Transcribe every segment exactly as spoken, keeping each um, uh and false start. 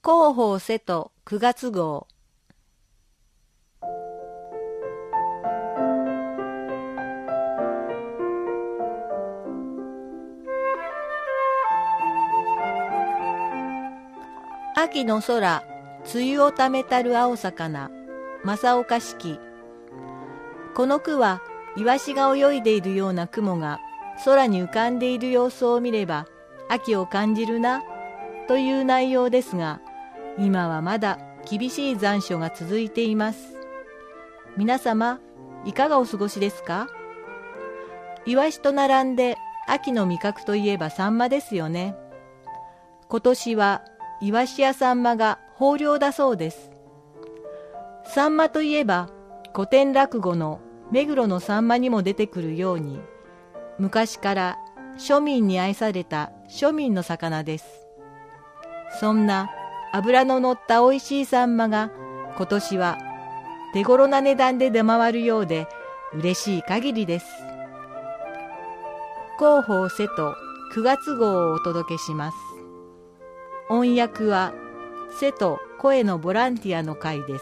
広報瀬戸くがつ号。秋の空、梅雨をためたる青魚、正岡子規。この句は、イワシが泳いでいるような雲が空に浮かんでいる様子を見れば、秋を感じるな、という内容ですが、今はまだ厳しい残暑が続いています。皆様、いかがお過ごしですか？イワシと並んで秋の味覚といえばサンマですよね。今年はイワシやサンマが豊漁だそうです。サンマといえば古典落語の目黒のサンマにも出てくるように、昔から庶民に愛された庶民の魚です。そんな脂の乗ったおいしいサンマが今年は手頃な値段で出回るようで嬉しい限りです。広報瀬戸くがつ号をお届けします。音訳は瀬戸声のボランティアの会です。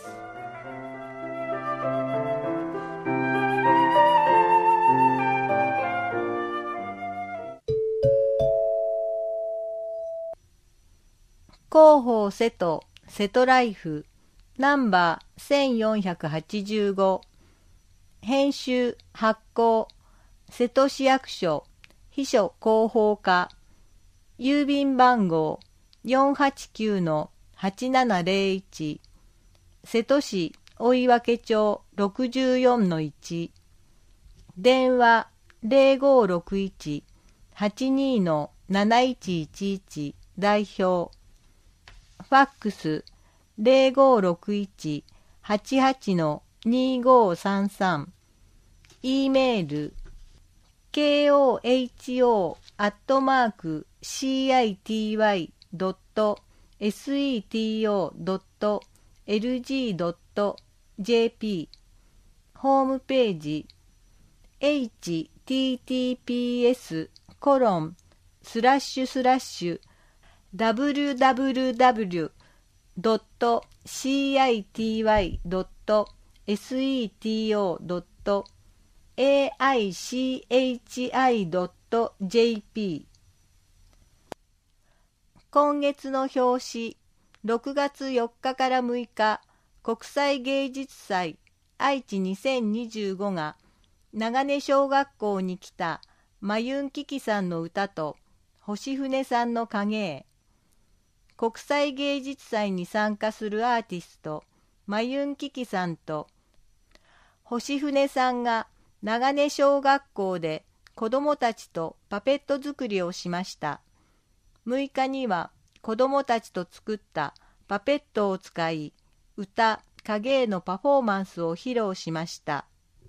広報瀬戸瀬戸ライフナンバーせんよんひゃくはちじゅうご、編集発行瀬戸市役所秘書広報課、郵便番号 よんはちきゅうのはちななゼロいち、瀬戸市追分町 ろくじゅうよんのいち、電話 ゼロごろくいち はちにのなないちいちいち 代表、ファックス ゼロごろくいち はちはちのにごさんさん、E メール ケーオーエイチオー アットマーク シーアイティーワイ ドット セト ドット エルジー ドット ジェーピー、 ホームページ エイチティーティーピーエス コロンスラッシュスラッシュ ダブリュダブリュダブリュ ドット シーアイティーワイ ドット セト ドット エーアイシーエイチアイ ドット ジェーピー。 今月の表紙、ろくがつよっかからむいか国際芸術祭愛知にせんにじゅうごが長根小学校に来たマユンキキさんの歌と星船さんの影絵。国際芸術祭に参加するアーティストマユンキキさんと星船さんが長根小学校で子どもたちとパペット作りをしました。むいかには子どもたちと作ったパペットを使い、歌、影絵のパフォーマンスを披露しました。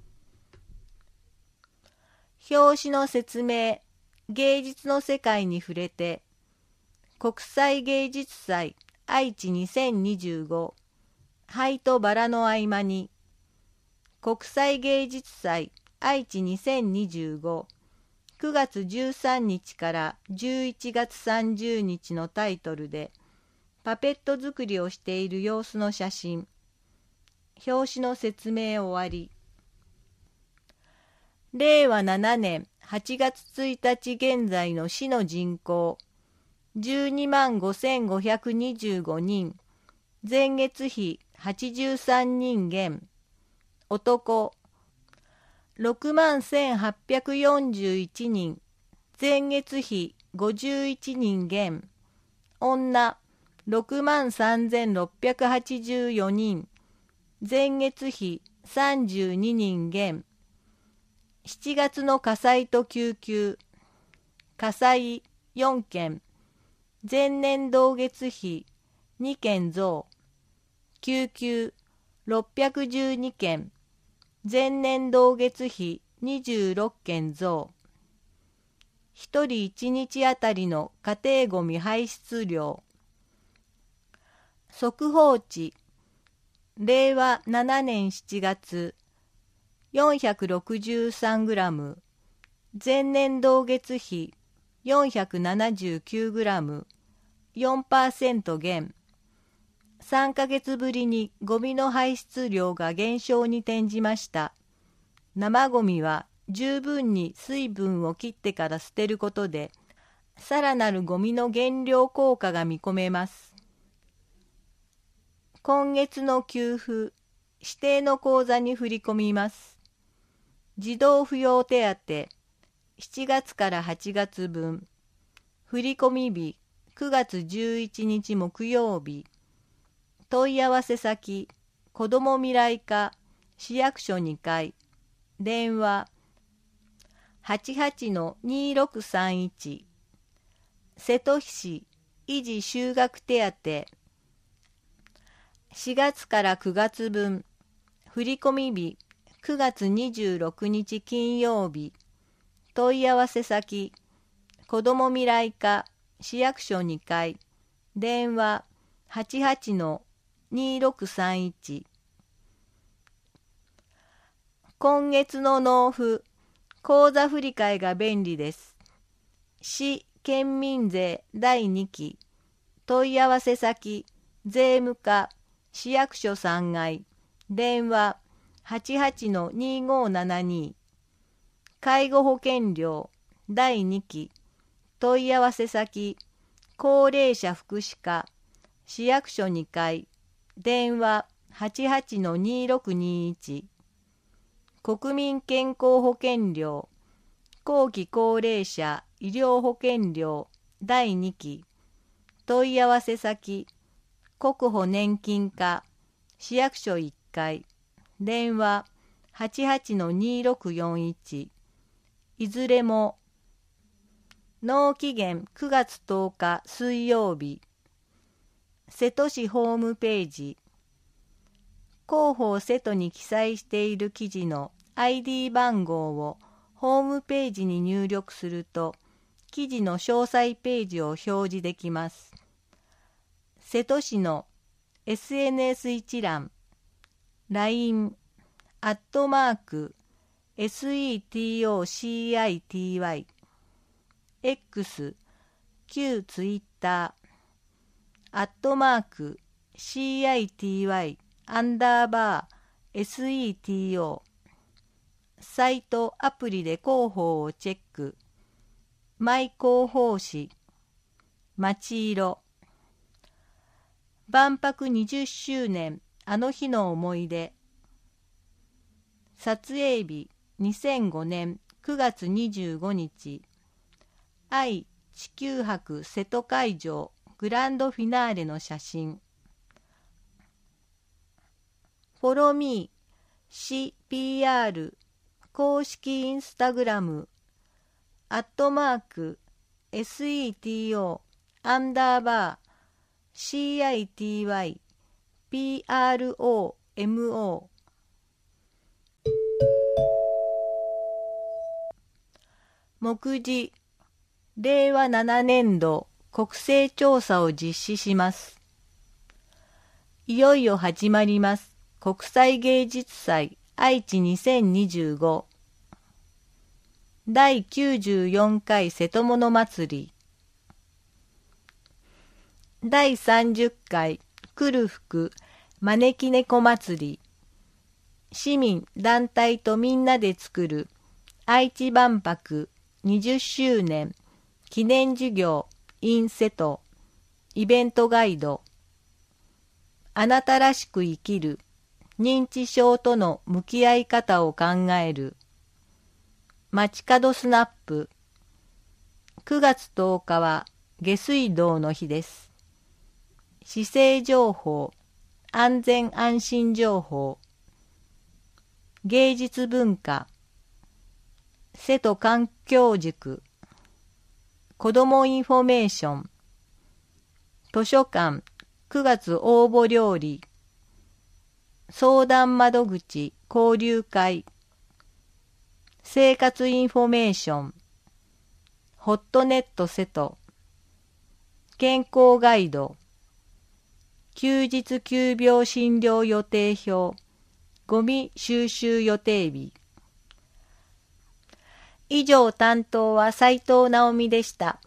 表紙の説明、芸術の世界に触れて、国際芸術祭愛知にせんにじゅうご、灰とバラの合間に、国際芸術祭愛知にせんにじゅうご、くがつじゅうさんにちからじゅういちがつさんじゅうにちのタイトルで、パペット作りをしている様子の写真。表紙の説明終わり。れいわななねんはちがつついたち現在の市の人口、じゅうにまんごせんごひゃくにじゅうごにん、前月比はちじゅうさんにん減、男、ろくまんせんはっぴゃくよんじゅういちにん、前月比ごじゅういちにん減、女、ろくまんさんぜんろっぴゃくはちじゅうよにん、前月比さんじゅうににん減、しちがつの火災と救急、火災よんけん、前年同月比にけん増、救急ろっぴゃくじゅうにけん、前年同月比にじゅうろっけん増、ひとりいちにちあたりの家庭ごみ排出量、速報値、れいわななねんしちがつよんひゃくろくじゅうさんグラム、前年同月比よんひゃくななじゅうきゅうグラム、よんパーセント 減、 さんかげつぶりにゴミの排出量が減少に転じました。生ゴミは十分に水分を切ってから捨てることで、さらなるゴミの減量効果が見込めます。今月の給付、指定の口座に振り込みます。児童扶養手当、しちがつからはちがつぶん、振込日くがつじゅういちにち木曜日、問い合わせ先、子ども未来課、市役所にかい、電話 はちはちのにろくさんいち、瀬戸市維持就学手当、しがつからくがつぶん、振込日くがつにじゅうろくにち金曜日、問い合わせ先、子ども未来課、市役所にかい、電話 はちはちのにろくさんいち。今月の納付、口座振替が便利です。市県民税だいにき、問い合わせ先、税務課、市役所さんがい、電話 はちはちのにごななに。介護保険料だいにき、問い合わせ先、高齢者福祉課、市役所にかい、電話 はちはちのにろくにいち。国民健康保険料、後期高齢者医療保険料だいにき、問い合わせ先、国保年金課、市役所いっかい、電話 はちはちのにろくよんいち。いずれも納期限くがつとおか水曜日。瀬戸市ホームページ、広報瀬戸に記載している記事の アイディー 番号をホームページに入力すると、記事の詳細ページを表示できます。瀬戸市の エスエヌエス 一覧、ライン、アットマーク、セトシティ、X、旧ツイッター、アットマーク、シティ、アンダーバー、セト、サイト、アプリで広報をチェック、マイ広報誌、街色、万博にじゅっしゅうねん、あの日の思い出、撮影日にせんごねんくがつにじゅうごにち、愛・地球博瀬戸会場グランドフィナーレの写真、フォローミー、シーピーアール、公式インスタグラム、アットマーク、セト、アンダーバー、シティ、ピーアールオーエムオー。目次、れいわななねんど国勢調査を実施します。いよいよ始まります。国際芸術祭愛知にせんにじゅうご。だいきゅうじゅうよんかい瀬戸物祭り。だいさんじゅっかい来る福招き猫祭り。市民団体とみんなで作る愛知万博にじゅっしゅうねん記念授業 in 瀬戸イベントガイド。あなたらしく生きる認知症との向き合い方を考える街角スナップ。くがつとおかは下水道の日です。姿勢情報、安全安心情報、芸術文化、瀬戸環境塾、子どもインフォメーション、図書館くがつ応募料理、相談窓口交流会、生活インフォメーション、ホットネット瀬戸、健康ガイド、休日急病診療予定表、ゴミ収集予定日。以上担当は斉藤直美でした。